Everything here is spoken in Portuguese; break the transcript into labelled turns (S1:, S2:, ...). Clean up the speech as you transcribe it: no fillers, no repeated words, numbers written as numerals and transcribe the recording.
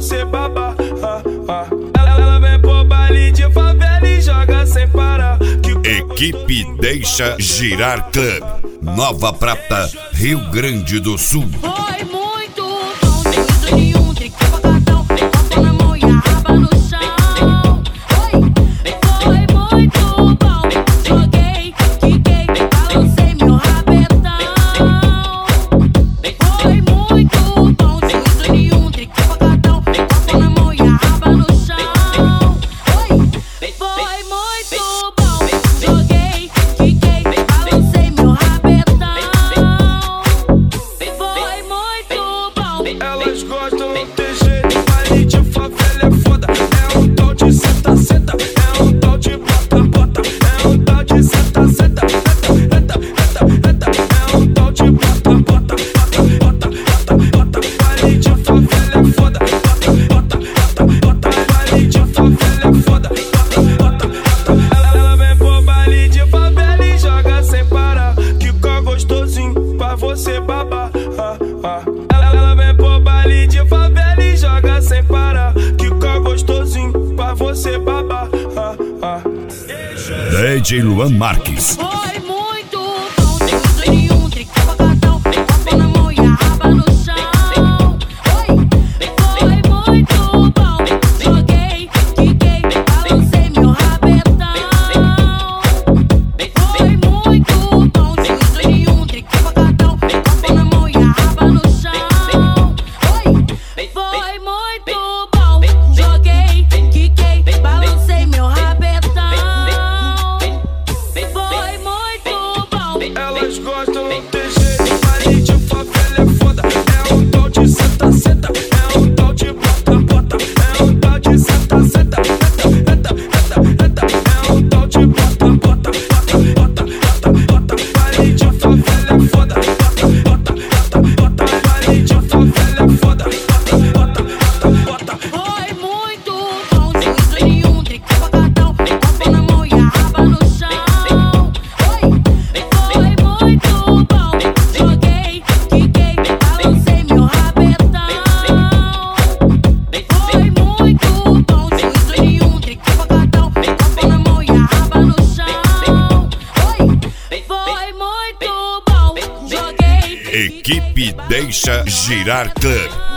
S1: você babar. Ela vem pro baile de favela e joga sem parar.
S2: Equipe Deixa Girar Club, Nova Prata, Rio Grande do Sul.
S3: Foi muito bom, sem nenhum trick, pancadão, copo na mão e a raba no chão. Foi muito bom, joguei, quiquei, balancei meu rabetão. Foi muito bom, sem nenhum trick, pancadão, copo na mão e a raba no chão. Foi muito bom, joguei, quiquei, balancei meu rabetão.
S1: Elas gostam, não tem jeito, baile de favela é foda. É um tal de senta, senta, é um tal de bota, bota. É um tal de senta, senta, reta, reta, reta. É um tal de bota, bota, bota, bota, bota. Baile de favela é foda, bota, bota, bota, bota. Baile de favela é foda, bota, bota, bota. Ela vem pro baile de favela e joga sem parar. Quica gostosinho pra você babar. Ela vem pro baile de favela e joga sem parar. Quica gostosinho pra você babar.
S2: DJ Luan Marques.
S3: Foi muito bom, sem nenhum trick, pancadão, copo na mão e a raba no chão. Foi muito bom, joguei, quiquei, balancei meu rabetão. Foi muito bom, sem nenhum trick, pancadão, copo na mão e a raba no chão. Foi muito bom, joguei, quiquei, balancei meu rabetão. Foi muito bom.
S1: Elas gostam, não tem jeito, baile de favela é foda. É um tal de senta, senta, é um tal de bota, bota. É um tal de senta, senta, reta, reta, reta. É um tal de bota, bota, bota, bota, bota. Baile de favela é foda, bota, bota, bota. Baile de favela é foda, bota, bota.
S3: Foi muito bom, sem nenhum trick, pancadão, copo na mão e a raba no chão. Foi muito bom, joguei, quiquei, balancei meu rabetão. Foi muito bom, sem nenhum trick, pancadão, copo na mão e a raba no chão. Foi muito bom, joguei.
S2: Equipe Deixa Girar Club.